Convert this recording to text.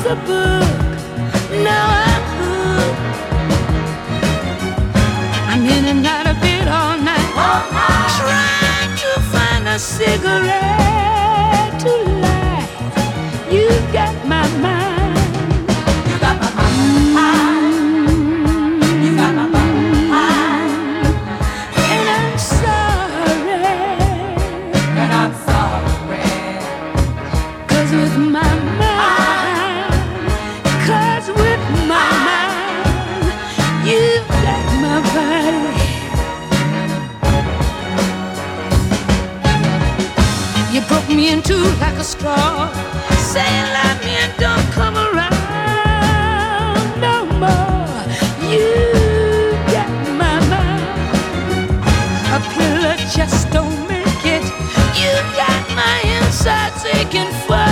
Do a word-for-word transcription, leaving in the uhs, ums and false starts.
a book. Now I'm hooked. I'm in and out of bed all night, all night, trying to find a cigarette to light. You got my mind. You got my mind. You got my mind. And I'm sorry. And I'm sorry. 'Cause with my mind, 'cause with my mind, you've got my body. You broke me in two like a straw, saying love me and don't come around no more. You got my mind. A pill just don't make it. You got my insides aching for